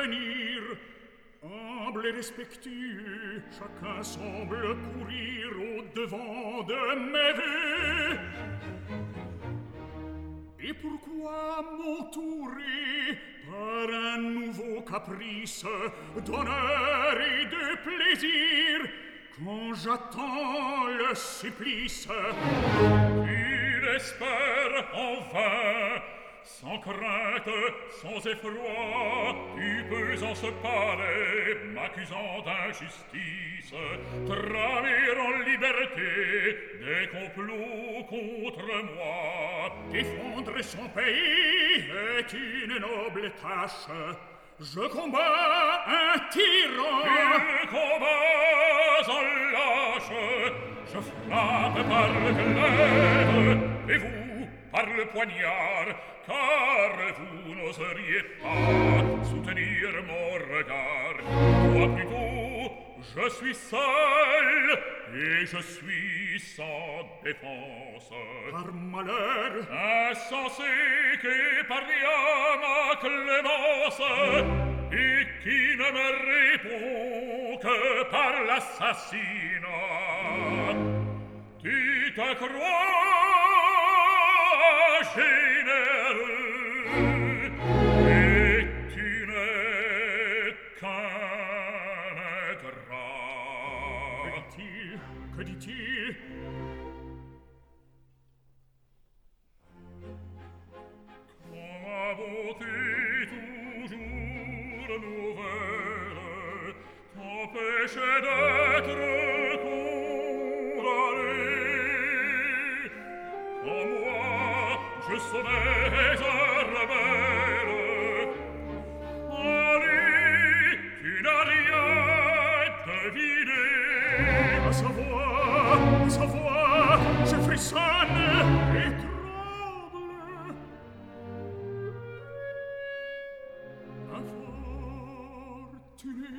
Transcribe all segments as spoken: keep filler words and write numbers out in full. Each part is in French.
venir. Humble et respectueux, chacun semble courir au-devant de mes vues. Et pourquoi m'entourer par un nouveau caprice d'honneur et de plaisir quand j'attends le supplice? Il espère en vain, sans crainte, sans effroi, tu peux en ce palais, m'accusant d'injustice, tramer en liberté des complots contre moi. Défendre son pays est une noble tâche. Je combats un tyran. Il combat en lâche. Je frappe par le glaive, et vous par le poignard, car vous n'oseriez pas soutenir mon regard. Moi plutôt, je suis seul, et je suis sans défense. Par malheur, insensé qu'épargne à ma clémence, et qui ne me répond que par l'assassinat. Tu te crois généreux, et tu n'es qu'un ingrat. Que dit-il? Que dit-il? Quand ma beauté toujours nouvelle t'empêche d'être condamné, quand moi je sonnais un rebelle, allez, tu n'as rien deviné. À sa voix, à sa voix, je frissonne et tremble. Infortuné,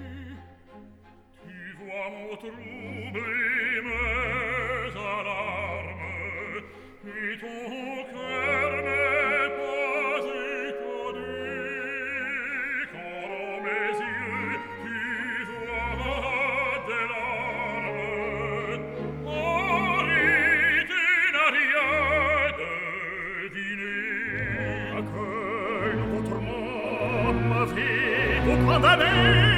tu vois mon trouble et mes alarmes, et ton cœur n'est pas étonné quand dans mes yeux tu vois des larmes. Henri, tu n'as rien deviné. accueille vos tourments, ma vie, vous condamnez.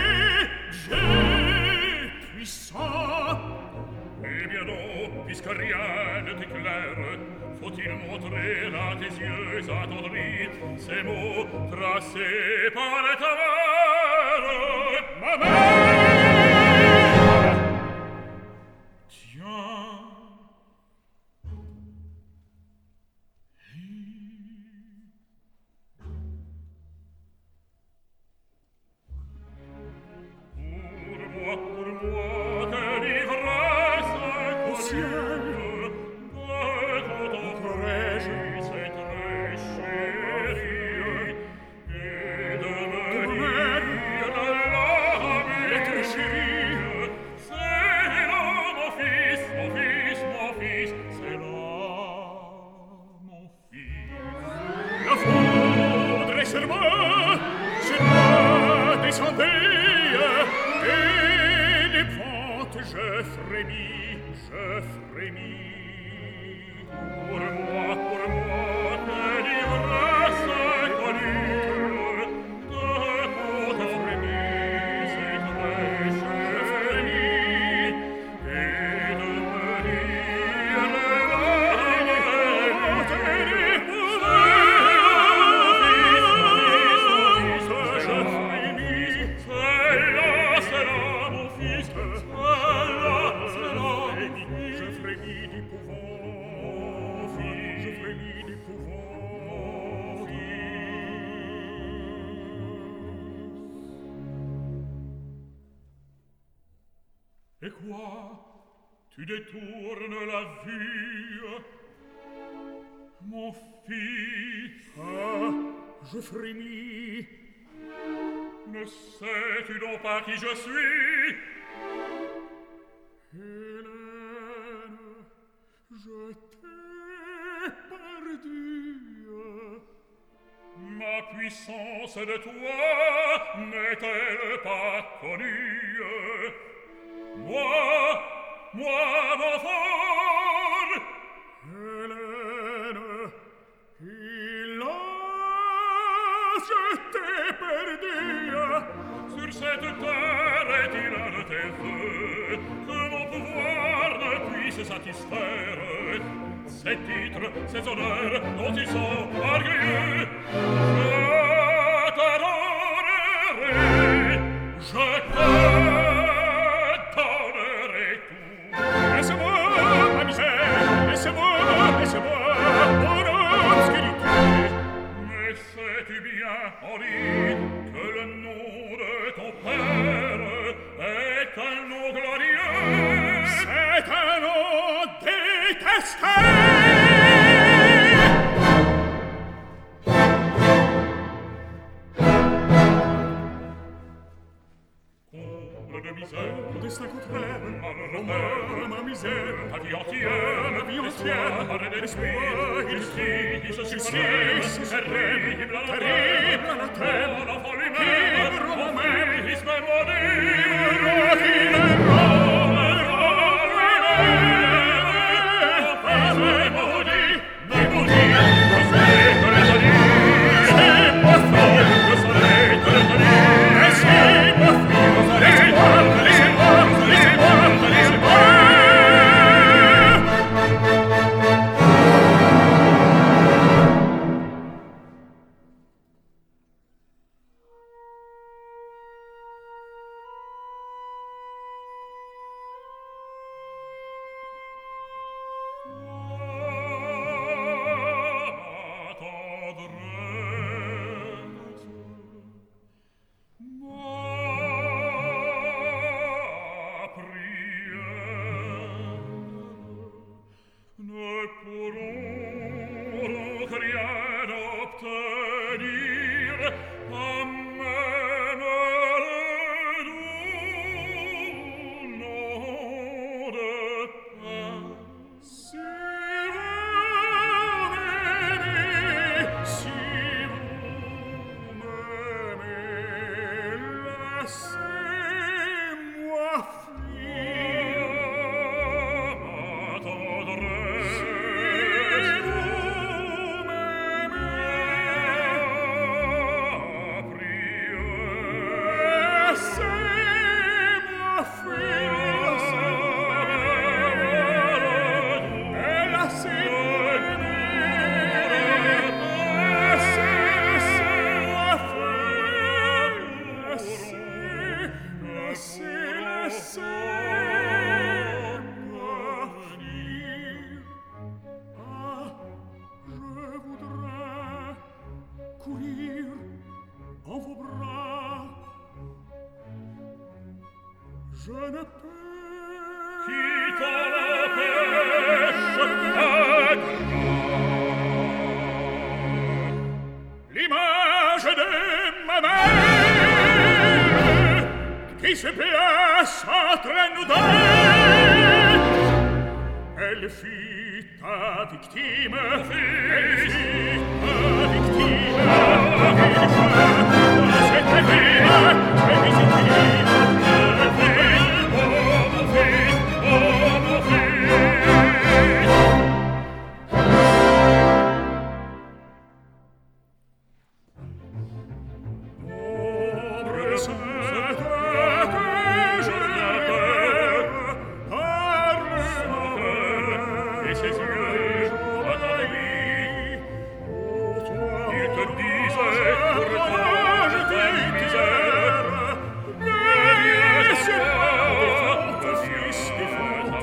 J'ai puissant. Eh bien non, puisque rien ne t'éclaire, faut-il montrer à tes yeux attendris ces mots tracés par ta mère? Ma mère! Tiens. Pour moi, pour moi, que l'ivresse Au ciel, de ton courage, c'est très chéri, et de me me dire la est très vie. chérie. C'est là, mon fils, mon fils, mon fils, c'est là, mon fils. La foudre est sur moi, sur moi descendez, et d'épouvante je frémis, je frémis. Pour moi, pour moi, que l'ivresse connue, de côte frémie, c'est très chéri, et de me dire la Et quoi? Tu détournes la vue, mon fils? Ah, je frémis. Ne sais-tu donc pas qui je suis? Hélène, je t'ai perdue. Ma La puissance de toi n'est-elle pas connue? Moi, moi, mon fort, Hélène, il a jeté perdu. Sur cette terre est-il un de tes vœux que mon pouvoir ne puisse satisfaire? Ces titres, ces honneurs dont ils sont orgueilleux, je t'adorerai, je te donnerai tout. Laisse-moi ma misère, laisse-moi, laisse-moi mon obscurité. Mais sais-tu bien, Henri, que le nom de ton père est un nom glorieux? C'est un nom détesté. Comble de misère, Mon destin contraire, ma mon mort, ma misère, ta vie entière, ma vie entière, l'espoir, l'espoir, il suffit, justice suprême, suprême, terrible, terrible, anathème, anathème, l'enfant lui-même, libre mon moi-même, fils me maudit, il est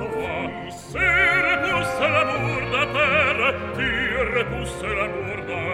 repousse l'amour d'un